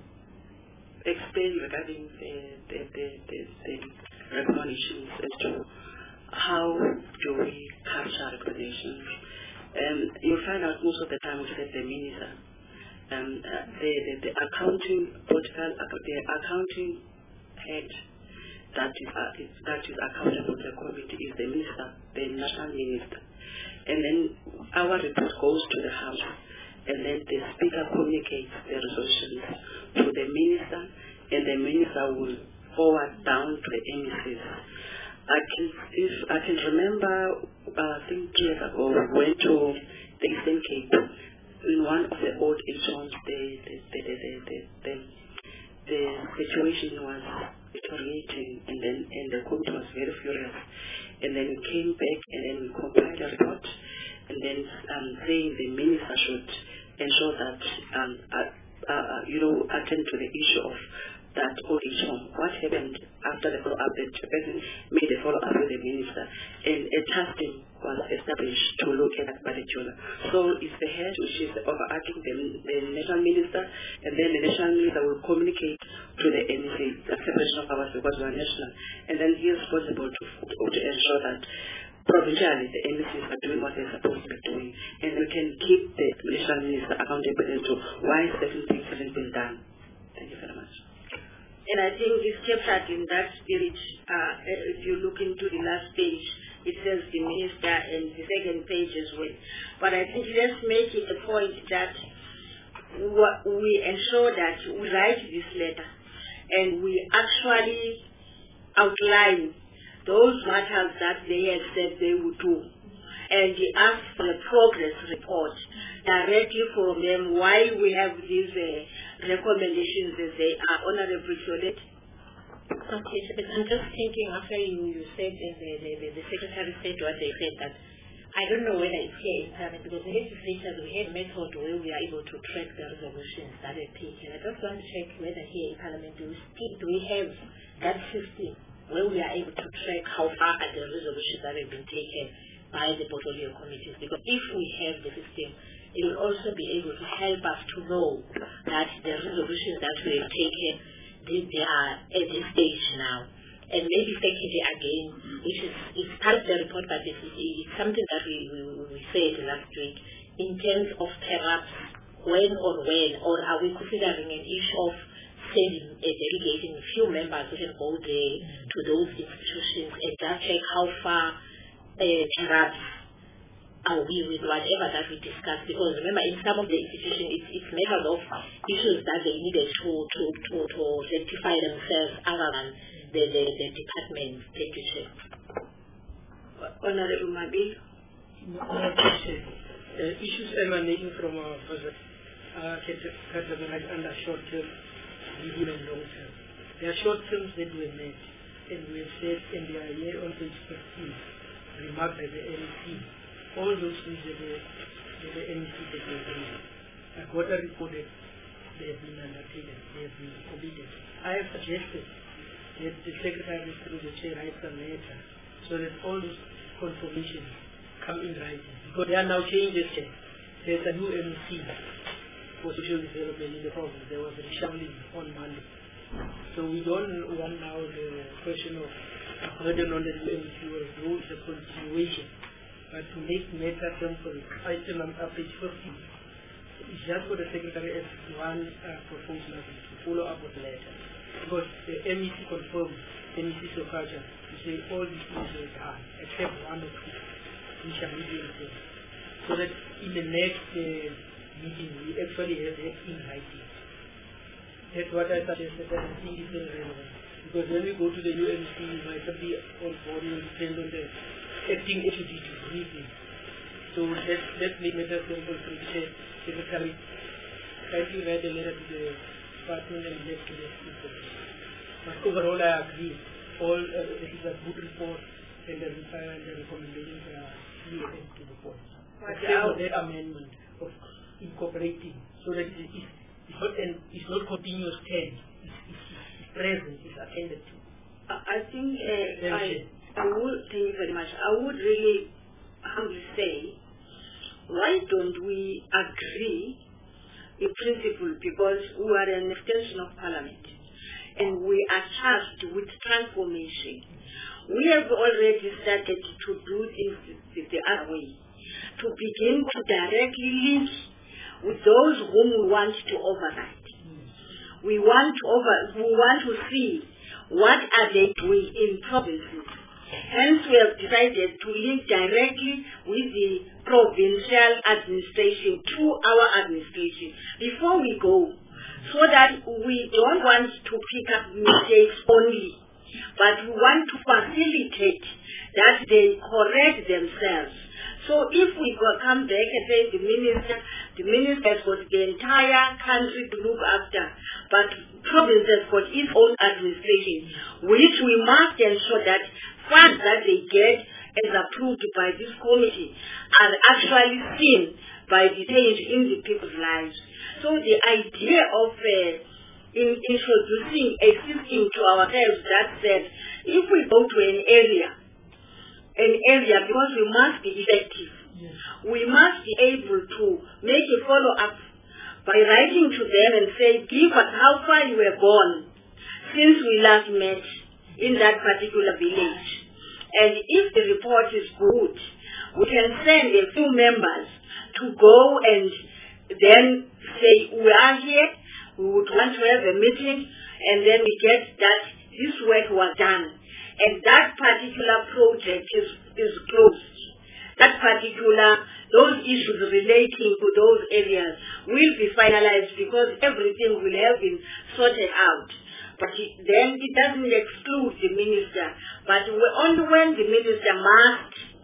explain regarding the, the, the, the, the recommendations as to how do we capture recommendations. Um, you'll find out most of the time with the minister, um, uh, the, the, the accounting political, the accounting head that is, uh, is, that is accountable to the committee is the minister, the national minister. And then our report goes to the House, and then the Speaker communicates the resolutions to the minister, and the minister will forward down to the M E Cs. I can, if I can remember, uh, I think two years ago, we went to the Eastern Cape. In one of the old age homes, the the the the the, the, the, the situation was deteriorating, and then and the committee was very furious. And then we came back, and then we compiled a report, and then um, saying the minister should ensure that um, uh, uh, you know, attend to the issue of that old age home. What happened after the follow-up? The person made a follow-up with the minister, and a task team was established to look at that particular. So it's the head which is overarching the, the national minister, and then the national minister will communicate to the M E C, the separation of powers, because we are national, and then he is responsible to, to ensure that provincially the M E Cs are doing what they're supposed to be doing, and we can keep the national minister accountable to why certain things haven't been done. Thank you very much. And I think it's captured in that spirit. Uh, if you look into the last page, it says the minister, and the second page as well. But I think let's make it a point that we ensure that we write this letter and we actually outline those matters that they had said they would do. and ask for a progress report directly from them while we have these uh, recommendations as they are. Honorable Cholet. Okay, so I'm just thinking after you, you said, and the, the, the, the Secretary said what they said, that I don't know whether it's here in Parliament, because the legislatures, we have method where we are able to track the resolutions that are taken. I just want to check whether here in Parliament do we, speak, do we have that system where we are able to track how far are the resolutions that have been taken by the portfolio committees. Because if we have the system, it will also be able to help us to know that the resolutions that we have taken, they, they are at this stage now. And maybe secondly again, which is it's part of the report, but it's, it's something that we, we, we said last week, in terms of perhaps when or when, or are we considering an issue of sending a delegating a few members who can go there to those institutions and just check how far uh, perhaps are we with whatever that we discussed. Because remember, in some of the institutions, it's, it's matters of issues that they needed to, to, to, to rectify themselves other than the, the, the department. Thank you, Chair. Honorable Mabil. Uh, issues emanating from our budget are categorized under short term, medium and long term. There are short terms that were made, and we have said in the year on page fifteen, remarked by the N E C, all those things that the, that the N E C that were doing. A quarter reported they have been undertaken, they have been completed. I have suggested that the Secretary through the Chair writes a letter so that all those confirmations come in writing. Because there are now changes. There's a new M C for social development in the province. There was a reshuffling on Monday. So we don't want now the question of a burden on the new M C or no, it's a continuation. But to make matter simple, item on page fifteen, it's just for the Secretary as one uh, proposal to follow up with the letter. Because the M E C confirmed, M E C Sokaja, to say all these things are done, except one or two, which are medium things. So that in the next uh, meeting, we actually have that in writing. That's what I suggested, that I think is very relevant. Because when we go to the new M C, we might be on board, will depend on the acting H O D to briefing. So let's, let's make matters simple for the Secretary. Kindly write a letter to the department and let to the people. But overall, I agree. All uh, this is a good report, and the, uh, the recommendations are clear and to the point. Except for that amendment of incorporating, so that it is it's not an it's not continuous ten. It's, it's, it's present. It's attended to. I think uh, I, I would thank you very much. I would really humbly say, why don't we agree in principle, because we are an extension of Parliament and we are charged with transformation. We have already started to do things the other way, to begin to directly link with those whom we want to override. We want to over, we want to see what are they doing in provinces. Hence, we have decided to link directly with the provincial administration to our administration before we go, so that we don't want to pick up mistakes only, but we want to facilitate that they correct themselves. So if we come back and say the minister, the minister has got the entire country to look after, but province has got its own administration, which we must ensure that funds that they get as approved by this committee are actually seen by the change in the people's lives. So the idea of uh, in introducing a system to ourselves that says, if we go to an area, an area, because we must be effective, yes, we must be able to make a follow-up by writing to them and say, give us how far you were gone since we last met in that particular village. And if the report is good, we can send a few members to go and then say, we are here, we would want to have a meeting, and then we get that this work was done. And that particular project is, is closed. That particular, those issues relating to those areas will be finalized because everything will have been sorted out. But it, then it doesn't exclude the minister. But only when the minister must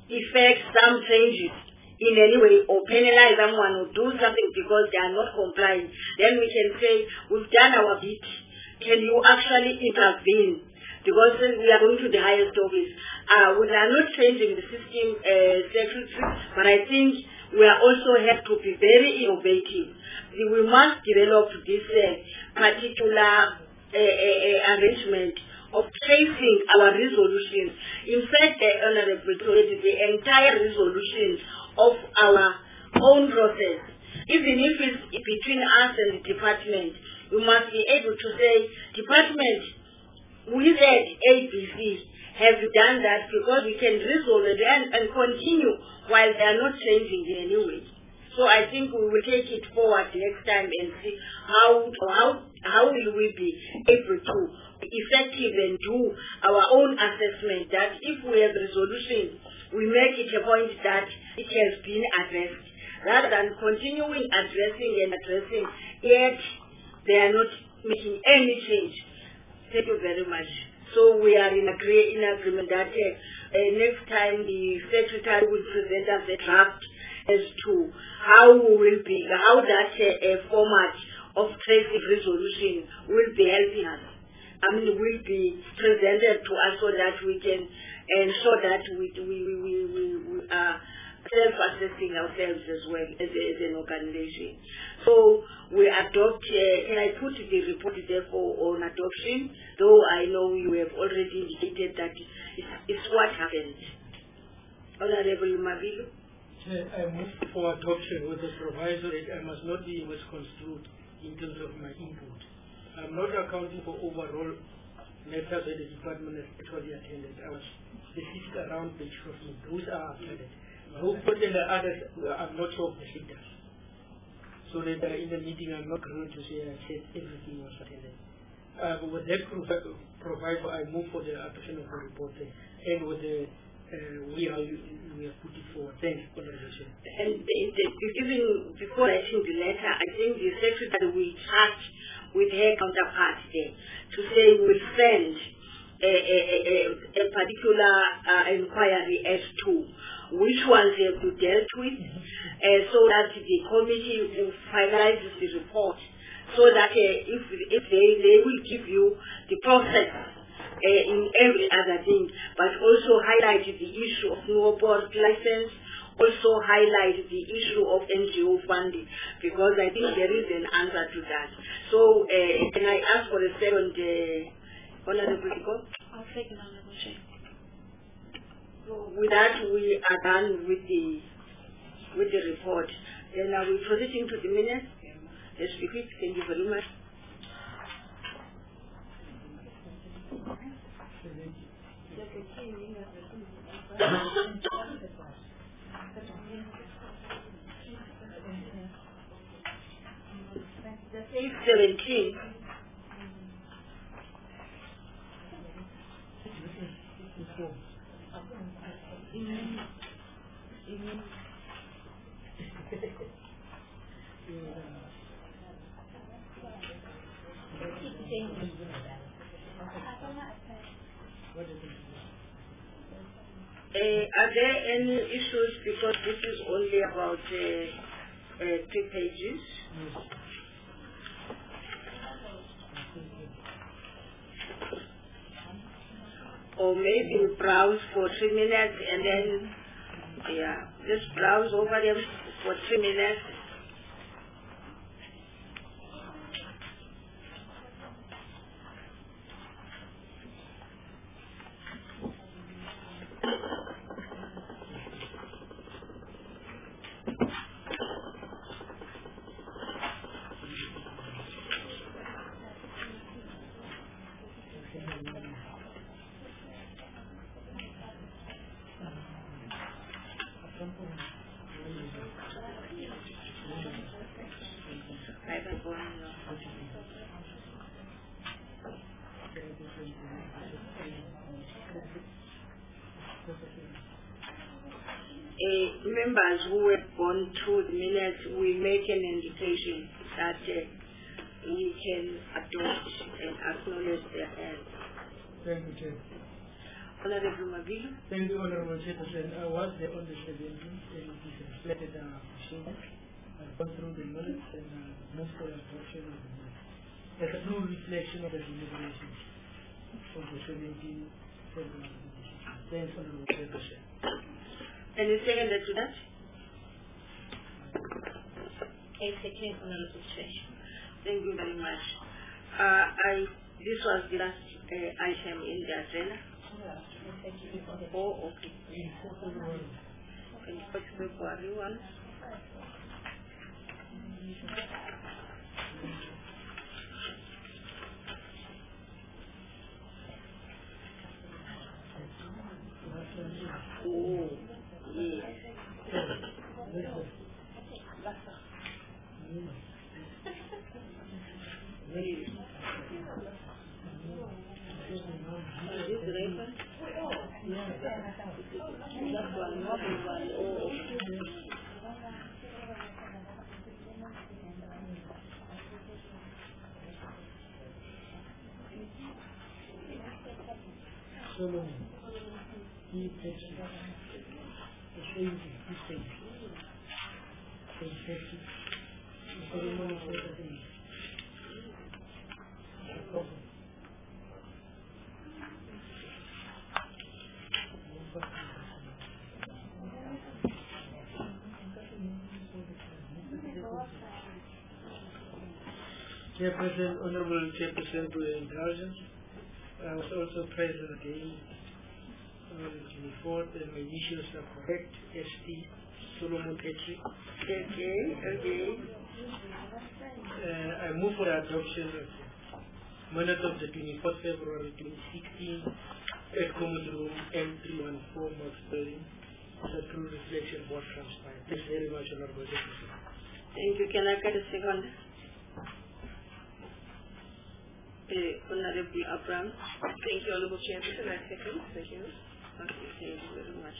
effect some changes in any way or penalize someone or do something because they are not complying, then we can say, we've done our bit. Can you actually intervene? Because we are going to the highest office. Uh, we are not changing the system, uh, secretary, but I think we are also have to be very innovative. We must develop this uh, particular uh, uh, arrangement of tracing our resolutions. In fact, the Honorable told the entire resolution of our own process, even if it's between us and the department, we must be able to say, department, we said A B C, have you done that? Because we can resolve it and, and continue while they are not changing in any way. So I think we will take it forward next time and see how how how will we be able to be effective and do our own assessment that if we have resolution, we make it a point that it has been addressed, rather than continuing addressing and addressing, yet they are not making any change. Thank you very much. So we are in, agree, in agreement that uh, uh, next time the Secretary will present us a draft as to how we will be, how that uh, uh, format of tracing resolution will be helping us. I mean, will be presented to us so that we can ensure that we, we, we, we, we, we are self-assessing ourselves as well as, as an organization. So we adopt, uh, and I put the report therefore on adoption, though I know you have already indicated that it's, it's what happened. Honorable Mabilu? I move for adoption with the proviso that I must not be misconstrued in terms of my input. I'm not accounting for overall matters that the department has actually attended. I was specific around page fifteen. Those are attended. Those and the others, I'm not sure of the figures. So that uh, in the meeting I'm not going to say I said everything was attended. Uh, but with that proviso, I move for the adoption of the report and with the Uh, we are we have put it forward. Thank you for the decision. And the, the, even before writing the letter, I think the secretary will chat with her counterpart there to say we'll send a, a, a, a particular uh, inquiry as to which ones have to dealt with, uh, so that the committee will finalize the report, so that uh, if if they they will give you the process. Uh, in every other thing, but also highlight the issue of no board license, also highlight the issue of N G O funding, because I think there is an answer to that. So, uh, can I ask for a second, uh, Honorable Iko? I'll second, Honorable Chair. So, with that, we are done with the with the report. Then I will proceed into the minutes. Let's be quick. Thank you very much. Page seventeen. Uh, are there any issues, because this is only about uh, uh, two pages? Or maybe browse for three minutes and then, yeah, just browse over them for three minutes. Uh, members who have gone through the minutes, we make an indication that uh, we can adopt and acknowledge their help. Thank you, Chair. Honorable Mabilu. Thank you, Honorable Chairperson. I was there on the seventeenth and it is reflected in our proceedings. I've gone through the minutes and uh, moved for adoption of the minutes. There's a true reflection of the deliberations of the seventeenth February. Thanks, Honorable Chairperson. Any second to that? I second, Honorable Chair. Thank you very much. Uh, I this was the last uh, item in the agenda. Oh, okay. twenty-fourth February one. Oh, yes. Solomon, he takes it. The same thing, he takes it. So he takes it. Solomon is what I think. Chairperson, Honorable Chairperson, to your indulgence, I was also present again on the twenty-fourth, and my initials are correct, S T Solomon Petri. Okay, okay. Uh, I move for the adoption of the minutes of the twenty-fourth February twenty sixteen at Common Room M three one four, Marks Building. It's a true reflection of what transpired. Thanks very much, Honorable Chairperson. Thank you. Can I get a second? Uh, Honorable Abraham. Thank you, Honorable Chairperson. I second. Thank you. Okay, thank you very much.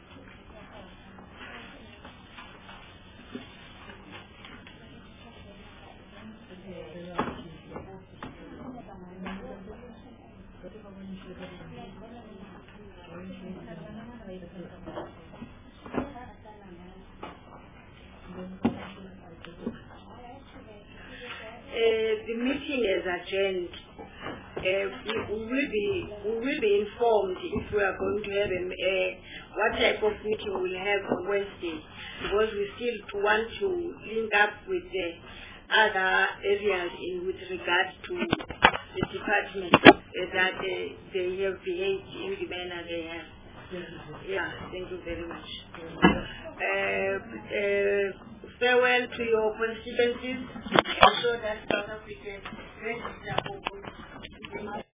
Uh, the meeting is adjourned. Uh, we, we will be we will be informed if we are going to have a uh, what type of meeting we will have on Wednesday, because we still want to link up with the other areas in with regard to the department uh, that uh, they have behaved in the manner they have. Yeah, thank you very much. Uh, uh, farewell to your constituencies, so that South Africa register for